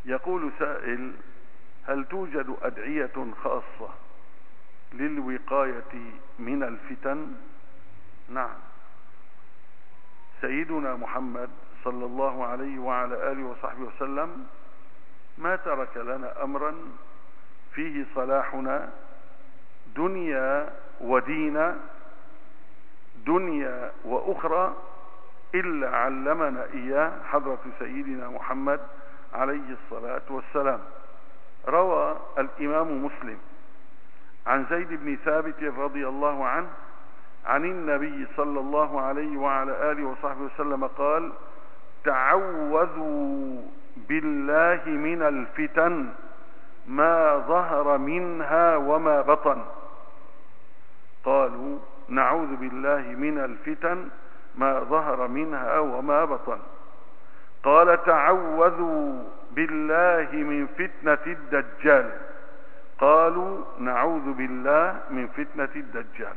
يقول سائل: هل توجد أدعية خاصة للوقاية من الفتن؟ نعم. سيدنا محمد صلى الله عليه وعلى آله وصحبه وسلم ما ترك لنا أمرا فيه صلاحنا دنيا ودين، دنيا وأخرى، إلا علمنا إياه حضرة سيدنا محمد عليه الصلاة والسلام. روى الإمام مسلم عن زيد بن ثابت رضي الله عنه عن النبي صلى الله عليه وعلى آله وصحبه وسلم قال: تعوذوا بالله من الفتن ما ظهر منها وما بطن. قالوا: نعوذ بالله من الفتن ما ظهر منها وما بطن. قال: تعوذوا بالله من فتنة الدجال. قالوا: نعوذ بالله من فتنة الدجال.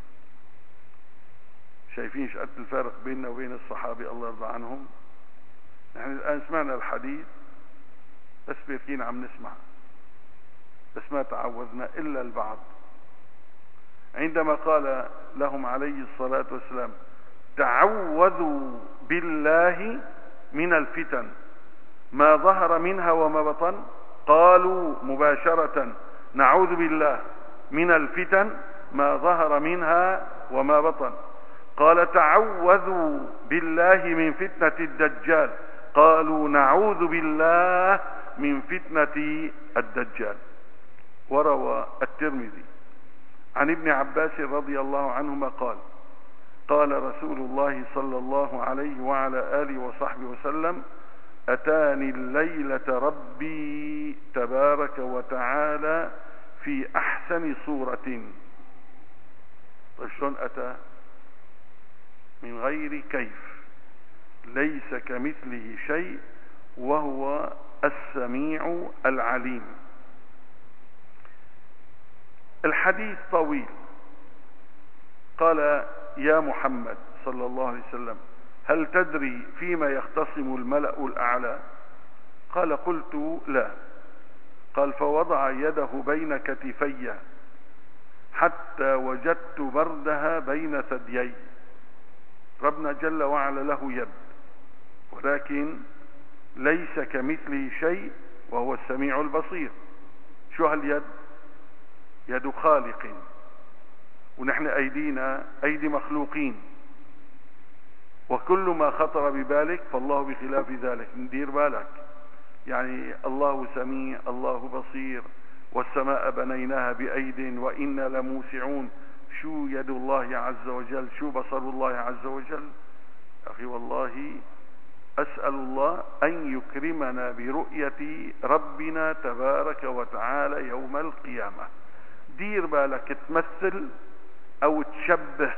شايفين شقد الفارق بيننا وبين الصحابة الله يرضى عنهم؟ نحن الآن سمعنا الحديث بس بيركين عم نسمع، بس ما تعوذنا إلا البعض. عندما قال لهم عليه الصلاة والسلام: تعوذوا بالله من الفتن ما ظهر منها وما بطن، قالوا مباشرة: نعوذ بالله من الفتن ما ظهر منها وما بطن. قال: تعوذوا بالله من فتنة الدجال. قالوا: نعوذ بالله من فتنة الدجال. وروى الترمذي عن ابن عباس رضي الله عنهما قال: قال رسول الله صلى الله عليه وعلى آله وصحبه وسلم: أتاني الليلة ربي تبارك وتعالى في أحسن صورة. طيب شلون أتى؟ من غير كيف، ليس كمثله شيء وهو السميع العليم. الحديث طويل. قال: يا محمد صلى الله عليه وسلم: هل تدري فيما يختصم الملأ الأعلى؟ قال: قلت: لا. قال: فوضع يده بين كتفي حتى وجدت بردها بين ثديي. ربنا جل وعلا له يد، ولكن ليس كمثله شيء وهو السميع البصير. شو هاليد؟ يد خالق، ونحن أيدينا أيدي مخلوقين، وكل ما خطر ببالك فالله بخلاف ذلك. ندير بالك، يعني الله سميع، الله بصير، والسماء بنيناها بأيد وإنا لموسعون. شو يد الله عز وجل؟ شو بصر الله عز وجل؟ أخي والله أسأل الله أن يكرمنا برؤية ربنا تبارك وتعالى يوم القيامة. دير بالك تمثل أو تشبه،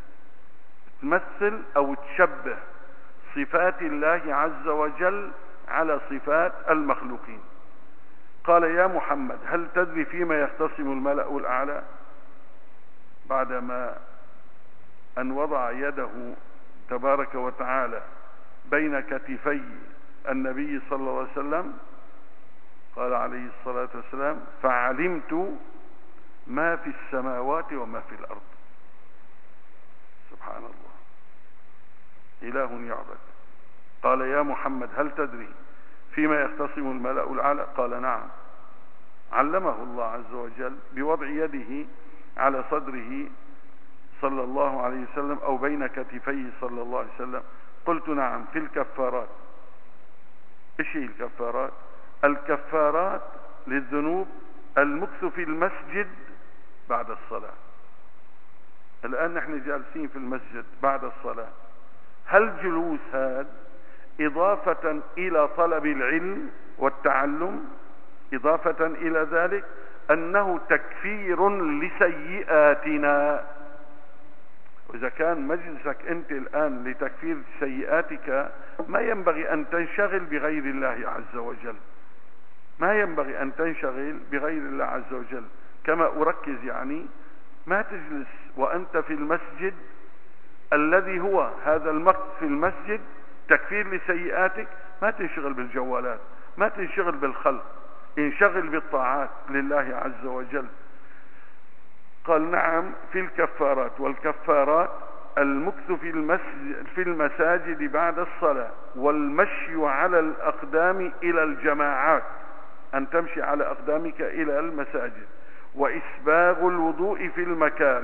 تمثل أو تشبه صفات الله عز وجل على صفات المخلوقين. قال: يا محمد هل تدري فيما يختصم الملأ الأعلى؟ بعدما أن وضع يده تبارك وتعالى بين كتفي النبي صلى الله عليه وسلم قال عليه الصلاة والسلام: فعلمت ما في السماوات وما في الأرض. سبحان الله، إله يعبد. قال: يا محمد هل تدري فيما يختصم الملأ الأعلى؟ قال: نعم. علمه الله عز وجل بوضع يده على صدره صلى الله عليه وسلم أو بين كتفيه صلى الله عليه وسلم. قلت: نعم، في الكفارات. ايش هي الكفارات؟ الكفارات للذنوب المكث في المسجد بعد الصلاة. الآن نحن جالسين في المسجد بعد الصلاة، هل جلوس هذا إضافة إلى طلب العلم والتعلم، إضافة إلى ذلك أنه تكفير لسيئاتنا؟ وإذا كان مجلسك أنت الآن لتكفير سيئاتك، ما ينبغي أن تنشغل بغير الله عز وجل، ما ينبغي أن تنشغل بغير الله عز وجل. كما أركز، يعني ما تجلس وأنت في المسجد الذي هو هذا المقت في المسجد تكفير لسيئاتك، ما تنشغل بالجوالات ما تنشغل بالخلق، انشغل بالطاعات لله عز وجل. قال نعم في الكفارات، والكفارات المكث في المساجد بعد الصلاة، والمشي على الأقدام إلى الجماعات، أن تمشي على أقدامك إلى المساجد، وإسباغ الوضوء في المكاره،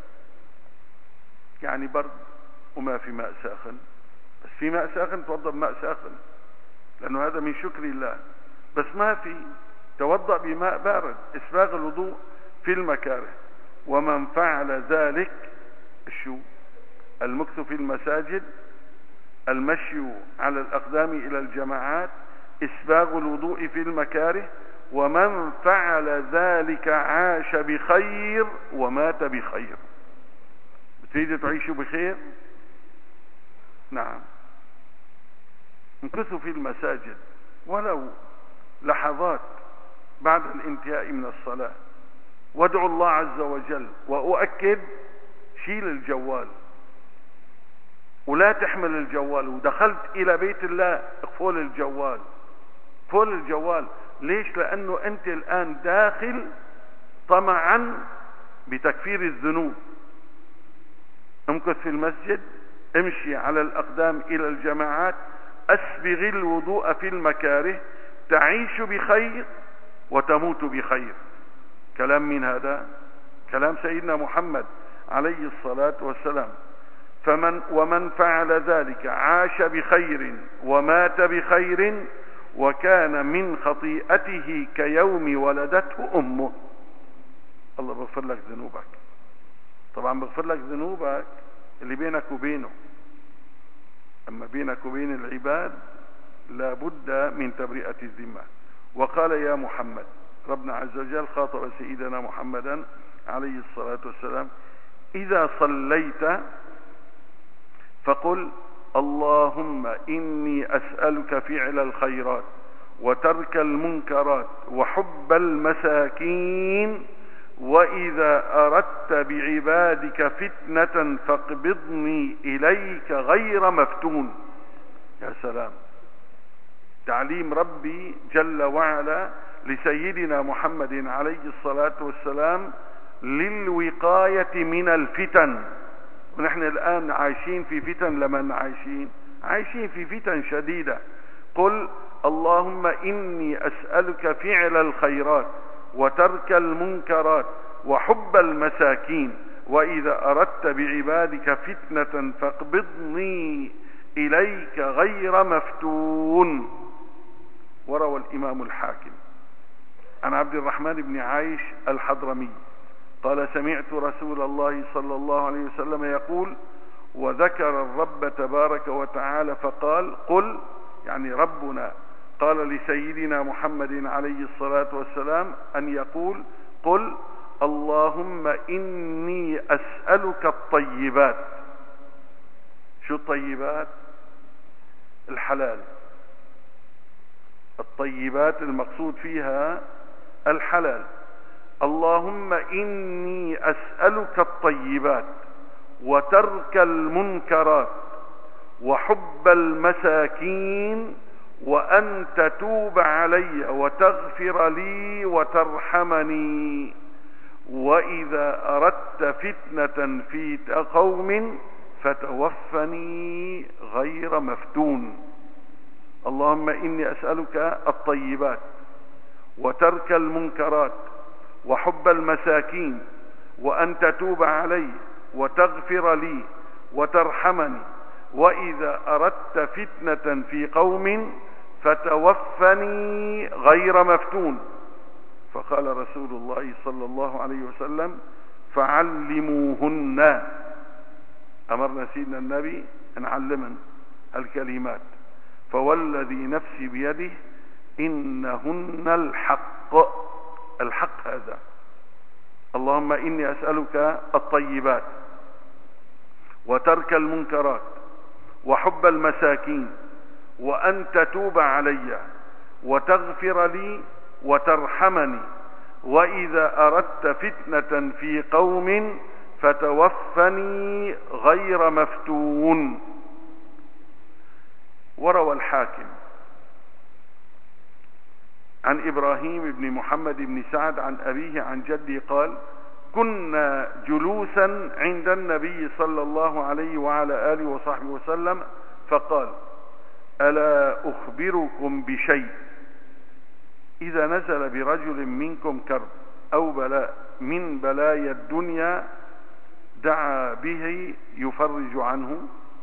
يعني برد وما في ماء ساخن، بس في ماء ساخن توضأ بماء ساخن، لأنه هذا من شكر الله، بس ما في توضأ بماء بارد. إسباغ الوضوء في المكاره. ومن فعل ذلك شو؟ المكث في المساجد، المشي على الأقدام إلى الجماعات، إسباغ الوضوء في المكاره. ومن فعل ذلك عاش بخير ومات بخير. بتريد تعيشوا بخير؟ نعم، امكثوا في المساجد ولو لحظات بعد الانتهاء من الصلاة، وادعوا الله عز وجل. وأؤكد شيل الجوال ولا تحمل الجوال، ودخلت إلى بيت الله اقفل الجوال، اقفل الجوال. ليش؟ لأنه أنت الآن داخل طمعا بتكفير الذنوب. امكث في المسجد، امشي على الأقدام إلى الجماعات، أسبغ الوضوء في المكاره، تعيش بخير وتموت بخير. كلام من هذا؟ كلام سيدنا محمد عليه الصلاة والسلام. ومن فعل ذلك عاش بخير ومات بخير، وكان من خطيئته كيوم ولدته أمه. الله بغفر لك ذنوبك، طبعا بغفر لك ذنوبك اللي بينك وبينه، أما بينك وبين العباد لا بد من تبرئة الذمة. وقال يا محمد، ربنا عز وجل خاطب سيدنا محمدا عليه الصلاة والسلام: إذا صليت فقل اللهم إني أسألك فعل الخيرات وترك المنكرات وحب المساكين، وإذا أردت بعبادك فتنة فاقبضني إليك غير مفتون. يا سلام، تعليم ربي جل وعلا لسيدنا محمد عليه الصلاة والسلام للوقاية من الفتن. ونحن الآن عايشين في فتن، لمن عايشين في فتن شديدة. قل اللهم إني أسألك فعل الخيرات وترك المنكرات وحب المساكين، وإذا أردت بعبادك فتنة فاقبضني إليك غير مفتون. وروى الإمام الحاكم عن عبد الرحمن بن عايش الحضرمي قال: سمعت رسول الله صلى الله عليه وسلم يقول: وذكر الرب تبارك وتعالى فقال: قل، يعني ربنا قال لسيدنا محمد عليه الصلاة والسلام أن يقول: قل اللهم إني أسألك الطيبات. شو الطيبات؟ الحلال. الطيبات المقصود فيها الحلال. اللهم إني أسألك الطيبات وترك المنكرات وحب المساكين، وأن تتوب علي وتغفر لي وترحمني، وإذا أردت فتنة في قوم فتوفني غير مفتون. اللهم إني أسألك الطيبات وترك المنكرات وحب المساكين، وأن تتوب علي وتغفر لي وترحمني، وإذا أردت فتنة في قوم فتوفني غير مفتون. فقال رسول الله صلى الله عليه وسلم: فعلموهن. أمرنا سيدنا النبي أن علمنا الكلمات، فوالذي نفسي بيده إنهن الحق. الحق هذا. اللهم إني أسألك الطيبات وترك المنكرات وحب المساكين، وأن تتوب علي وتغفر لي وترحمني، وإذا أردت فتنة في قوم فتوفني غير مفتون. وروى الحاكم عن إبراهيم بن محمد بن سعد عن أبيه عن جده قال: كنا جلوسا عند النبي صلى الله عليه وعلى آله وصحبه وسلم فقال: ألا أخبركم بشيء إذا نزل برجل منكم كرب أو بلاء من بلايا الدنيا دعا به يفرج عنه؟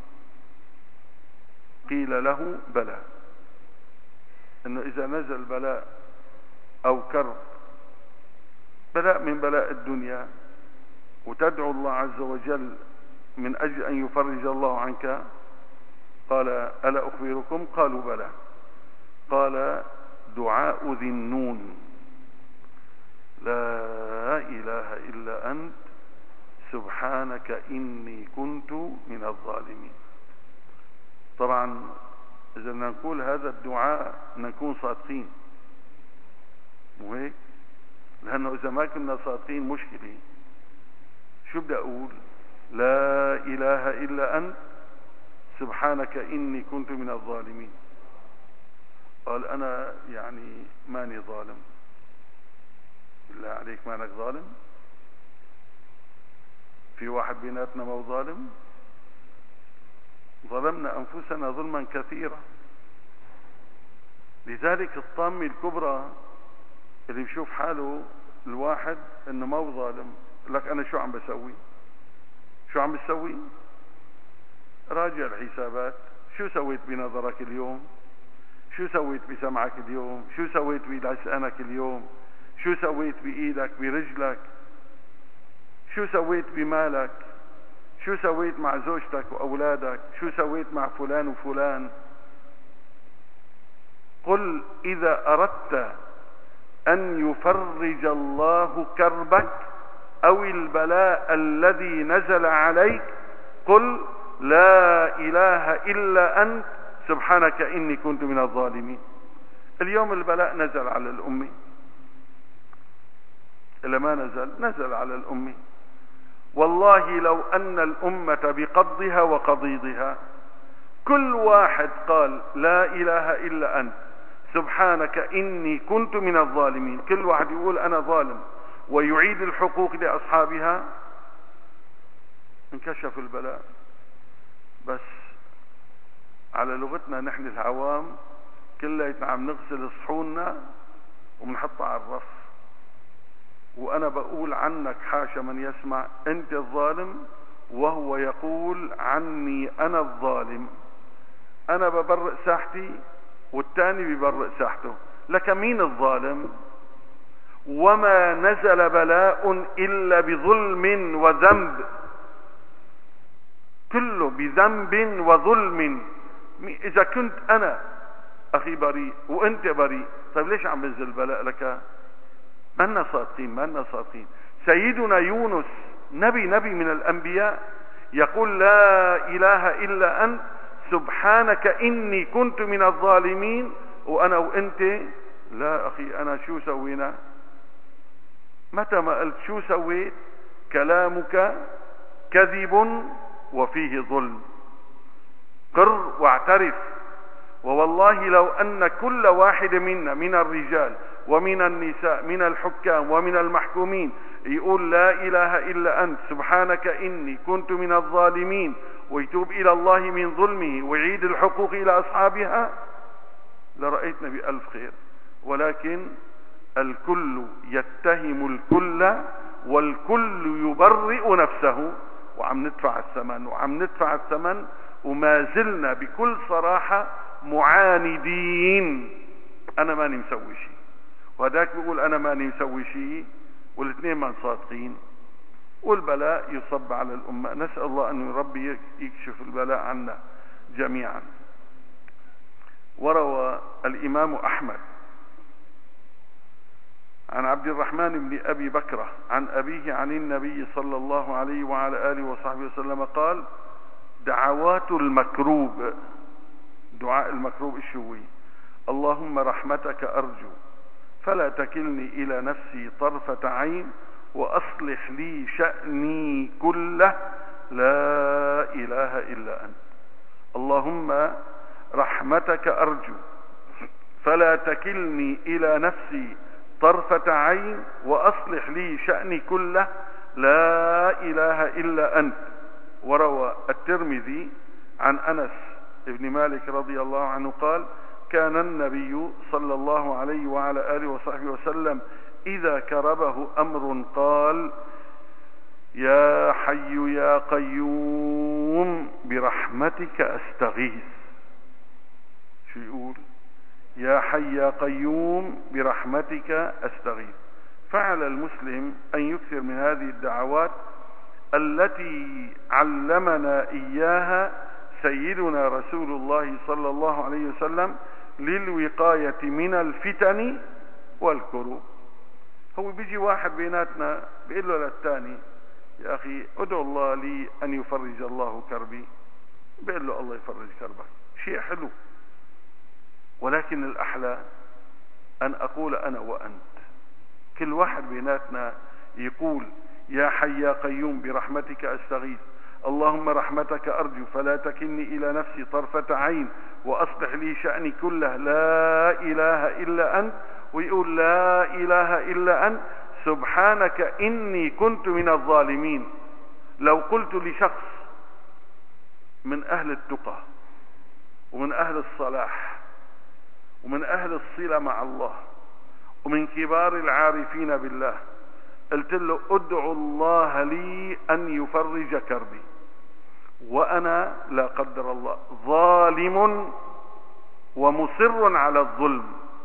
قيل له: بلى. انه اذا نزل بلاء او كرب، بلاء من بلاء الدنيا، وتدعو الله عز وجل من اجل ان يفرج الله عنك، قال: ألا أخبركم؟ قالوا: بلى. قال: دعاء ذي النون: لا إله إلا أنت سبحانك إني كنت من الظالمين. طبعا إذا نقول هذا الدعاء نكون صادقين، وهيك، لأنه إذا ما كنا صادقين مشكلة. شو بدي أقول؟ لا إله إلا أنت سبحانك إني كنت من الظالمين. قال: أنا يعني ماني ظالم. بالله عليك، مانك ظالم؟ في واحد بيناتنا مو ظالم؟ ظلمنا أنفسنا ظلما كثيرا. لذلك الطامة الكبرى اللي بيشوف حاله الواحد انه مو ظالم، لك أنا شو عم بسوي؟ شو عم بسوي؟ راجع الحسابات. شو سويت بنظرك اليوم؟ شو سويت بسمعك اليوم؟ شو سويت بلسانك اليوم؟ شو سويت بإيدك برجلك؟ شو سويت بمالك؟ شو سويت مع زوجتك وأولادك؟ شو سويت مع فلان وفلان؟ قل إذا أردت أن يفرج الله كربك أو البلاء الذي نزل عليك قل: لا إله إلا أنت سبحانك إني كنت من الظالمين. اليوم البلاء نزل على الأمة، إلا ما نزل على الأمة. والله لو أن الأمة بقضها وقضيضها كل واحد قال: لا إله إلا أنت سبحانك إني كنت من الظالمين، كل واحد يقول أنا ظالم ويعيد الحقوق لأصحابها، انكشف البلاء. بس على لغتنا نحن العوام كلياتنا عم نغسل صحوننا وبنحطها على الرف، وأنا بقول عنك حاشا من يسمع أنت الظالم، وهو يقول عني أنا الظالم. أنا ببرئ ساحتي والتاني بيبرئ ساحته، لك مين الظالم؟ وما نزل بلاء إلا بظلم وذنب، كله بذنب وظلم. إذا كنت أنا أخي بريء وأنت بريء، طيب ليش عم بنزل بلاء لك؟ ما لنا صادقين. سيدنا يونس نبي من الأنبياء يقول: لا إله إلا أنت سبحانك إني كنت من الظالمين، وأنا وأنت لا أخي أنا شو سوينا؟ متى ما قلت شو سويت؟ كلامك كذب وفيه ظلم. قر واعترف. ووالله لو أن كل واحد منا من الرجال ومن النساء من الحكام ومن المحكومين يقول: لا إله إلا أنت سبحانك إني كنت من الظالمين، ويتوب إلى الله من ظلمه ويعيد الحقوق إلى أصحابها، لرأيتنا بألف خير. ولكن الكل يتهم الكل والكل يبرئ نفسه، وعم ندفع الثمن وما زلنا بكل صراحة معاندين. أنا ماني مسوي شيء، وهذاك بيقول أنا ماني مسوي شيء، والاثنين ما صادقين، والبلاء يصب على الأمة. نسأل الله أن ربي يكشف البلاء عنا جميعا. وروى الإمام أحمد عن عبد الرحمن بن أبي بكرة عن أبيه عن النبي صلى الله عليه وعلى آله وصحبه وسلم قال: دعوات المكروب، دعاء المكروب الشوي: اللهم رحمتك أرجو فلا تكلني إلى نفسي طرفة عين وأصلح لي شأني كله لا إله إلا أنت. اللهم رحمتك أرجو فلا تكلني إلى نفسي طرفة عين وأصلح لي شأني كله لا إله إلا أنت. وروى الترمذي عن أنس بن مالك رضي الله عنه قال كان النبي صلى الله عليه وعلى آله وصحبه وسلم إذا كربه أمر قال يا حي يا قيوم برحمتك أستغيث. شو يقول؟ يا حي يا قيوم برحمتك أستغيث. فعلى المسلم أن يكثر من هذه الدعوات التي علمنا إياها سيدنا رسول الله صلى الله عليه وسلم للوقاية من الفتن والكروب. هو بيجي واحد بيناتنا بيقول له للثاني يا أخي ادعو الله لي أن يفرج الله كربي، بيقول له الله يفرج كربك، شيء حلو، ولكن الأحلى أن أقول أنا وأنت كل واحد بيناتنا يقول يا حي يا قيوم برحمتك أستغيث، اللهم رحمتك أرجو فلا تكلني إلى نفسي طرفة عين وأصلح لي شأني كله لا إله إلا أنت، ويقول لا إله إلا أنت سبحانك إني كنت من الظالمين. لو قلت لشخص من أهل التقى ومن أهل الصلاح ومن أهل الصلة مع الله ومن كبار العارفين بالله قلت له ادعو الله لي أن يفرج كربي، وأنا لا قدر الله ظالم ومصر على الظلم،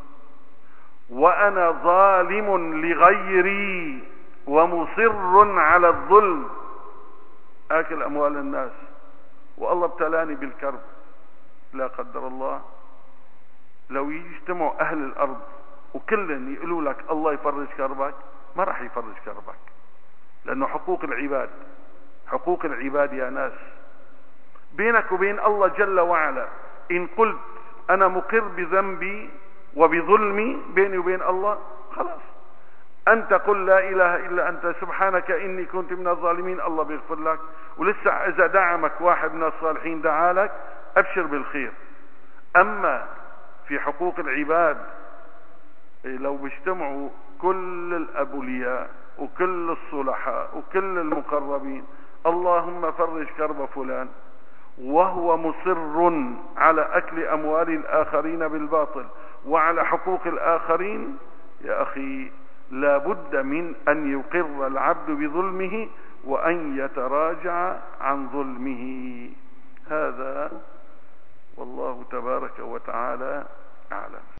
وأنا ظالم لغيري ومصر على الظلم، آكل أموال الناس والله ابتلاني بالكرب، لا قدر الله، لو يجتمعوا أهل الأرض وكلن يقولوا لك الله يفرج كربك ما راح يفرج كربك، لأنه حقوق العباد، حقوق العباد يا ناس بينك وبين الله جل وعلا. إن قلت أنا مقر بذنبي وبظلمي بيني وبين الله خلاص، أنت قل لا إله إلا أنت سبحانك إني كنت من الظالمين، الله بيغفر لك، ولسه إذا دعمك واحد من الصالحين دعالك أبشر بالخير. أما في حقوق العباد لو بيجتمعوا كل الأبولياء وكل الصلحاء وكل المقربين اللهم فرج كرب فلان وهو مصر على أكل أموال الآخرين بالباطل وعلى حقوق الآخرين، يا أخي لا بد من أن يقر العبد بظلمه وأن يتراجع عن ظلمه. هذا والله تبارك وتعالى أعلم.